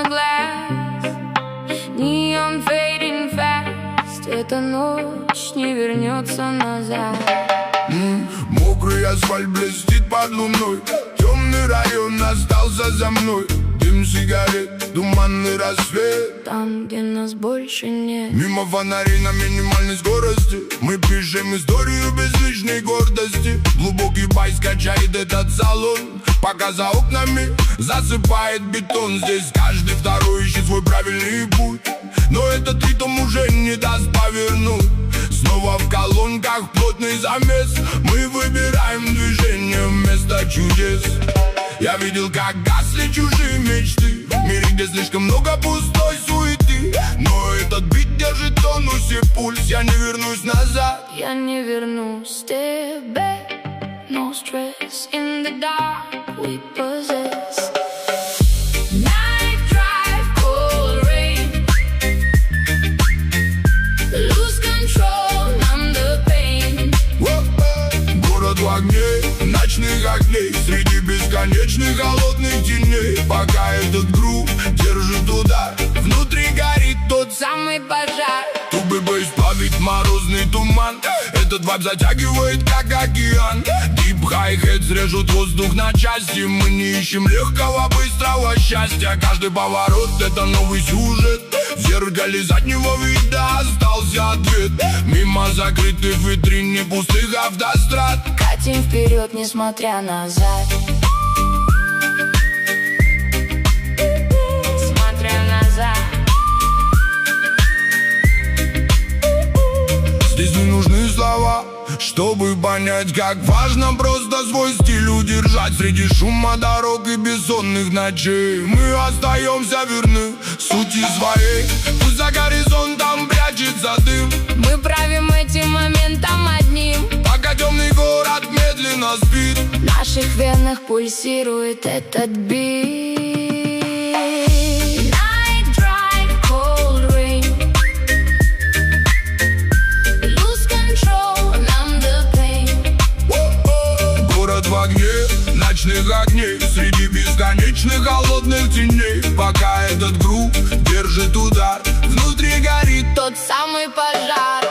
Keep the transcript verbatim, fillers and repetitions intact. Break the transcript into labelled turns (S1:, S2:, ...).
S1: my glass. Neon fading fast. Эта ночь не вернется назад.
S2: mm, Мокрый асфальт блестит под луной. Темный район остался за мной. Дым сигарет, туманный рассвет.
S1: Там, где нас больше нет.
S2: Мимо фонарей на минимальной скорости. Мы пишем историю без личной гордости. Глубокий байс качает этот салон, пока за окнами засыпает бетон. Здесь каждый второй ищет свой правильный путь, но этот ритм уже не даст повернуть. Снова в колонках плотный замес. Мы выбираем движение вместо чудес. Я видел, как гасли чужие мечты в мире, где слишком много пустой суеты. Но этот бит держит в тонусе пульс. Я не вернусь назад.
S1: Я не вернусь тебе. No stress in the dark we possess. Night drive, cold rain. Lose control, numb the pain.
S2: Город в огне, ночных огней, среди бесконечных холодных теней. Пока этот грув держит удар, внутри горит тот
S1: самый пожар.
S2: Тубы бейс плавит морозный туман. Этот вайб затягивает, как океан. Дип хай-хедс режут воздух на части. Мы не ищем легкого, быстрого счастья. Каждый поворот — это новый сюжет. В зеркале заднего вида остался ответ. Мимо закрытых витрин, не пустых автострад.
S1: Катим вперед, несмотря назад. Смотря назад.
S2: Здесь не нужны слова, чтобы понять, как важно просто свой стиль удержать. Среди шума дорог и бессонных ночей мы остаемся верны сути своей. Пусть за горизонтом прячется дым,
S1: мы правим этим моментом одним.
S2: пока темный город медленно спит.
S1: В наших венах пульсирует этот бит.
S2: Ночных огней, среди бесконечных холодных теней. Пока этот грув держит удар, внутри горит
S1: тот самый пожар.